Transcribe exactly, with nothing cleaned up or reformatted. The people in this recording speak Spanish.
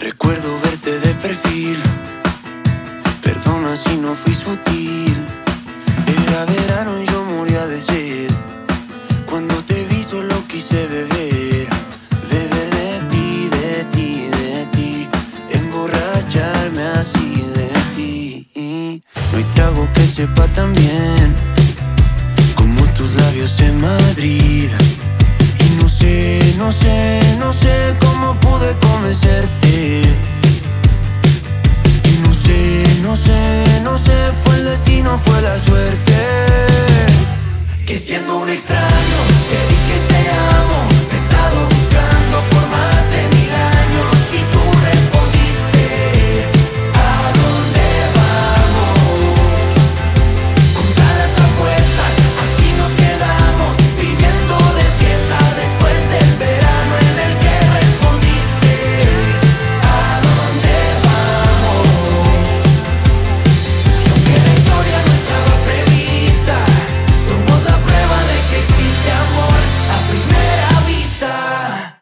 Recuerdo verte de perfil. Perdona si no fui sutil. Era verano y yo moría de sed. Cuando te vi solo quise beber. Beber de ti, de ti, de ti. Emborracharme así de ti. No hay trago que sepa tan bien como tus labios en Madrid. Y no sé, no sé, no sé cómo pude convencerte. Y no sé, no sé, no sé, fue el destino, fue la suerte. Que siendo un extraño te dije